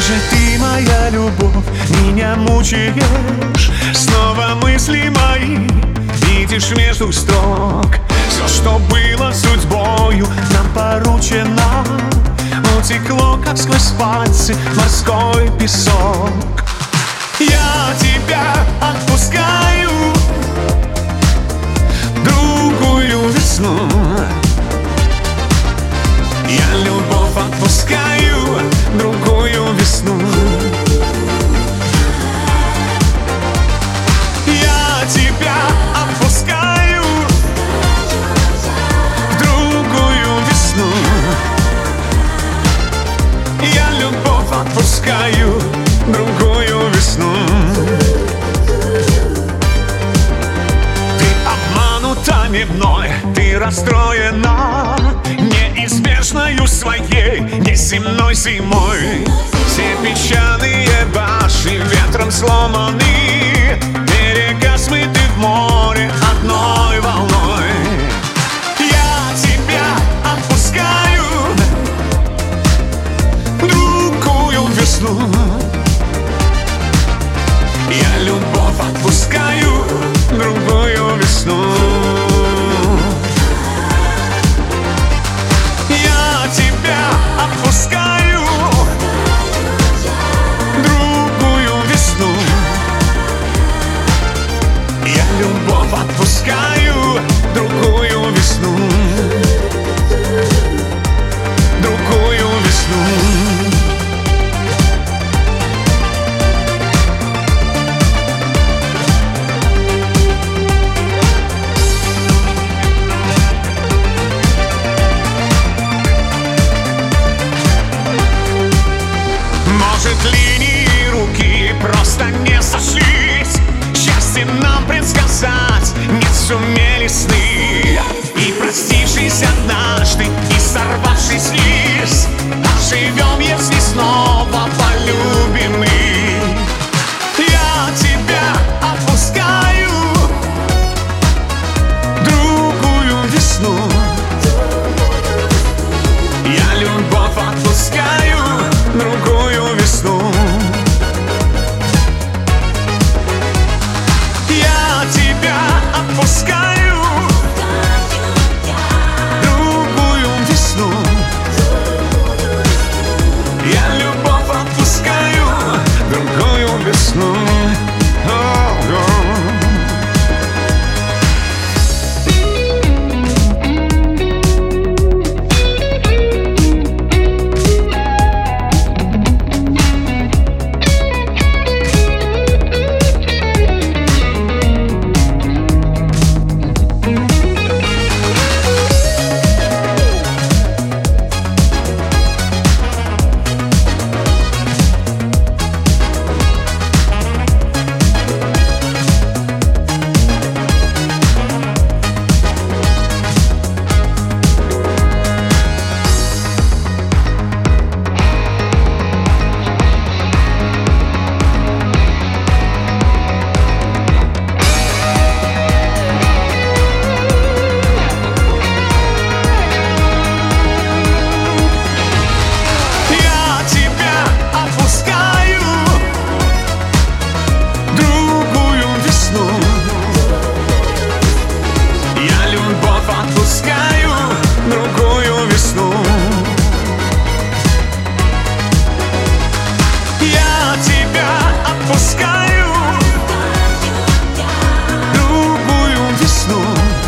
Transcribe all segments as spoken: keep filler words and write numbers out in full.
же ты, моя любовь, меня мучаешь. Снова мысли мои видишь между строк. Все, что было судьбою нам поручено, утекло, как сквозь пальцы, морской песок. Я тебя отпускаю, другую весну. Я любовь отпускаю, другую весну. Я тебя отпускаю, другую весну. Я любовь отпускаю, другую весну. Ты обманута не мной, ты расстроена неизбежною своей неземной зимой. Все песчаные башни ветром сломаны, берега смыты в море одной волной. Я тебя отпускаю, другую весну. Я любовь отпускаю, другую весну. Я тебя отпускаю, другую весну. Я любовь отпускаю, другую весну. Другую весну. Линии руки просто не сошлись. Счастье нам предсказать не сумели сны. И простившись однажды, и сорвавшись лист, оживем, если снова полюбим мы. Я тебя отпускаю, другую весну. Я любовь отпускаю, другую весну. Я тебя отпускаю, другую весну. Я любовь отпускаю, другую весну. Отпускаю, другую весну. Я тебя отпускаю, другую весну.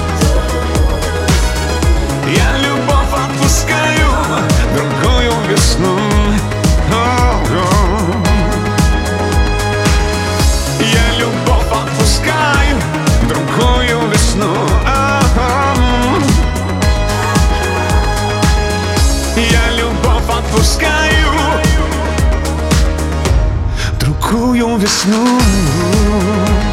Я любовь отпускаю, другую весну. Я любовь отпускаю, другую весну. Я любовь отпускаю, другую весну.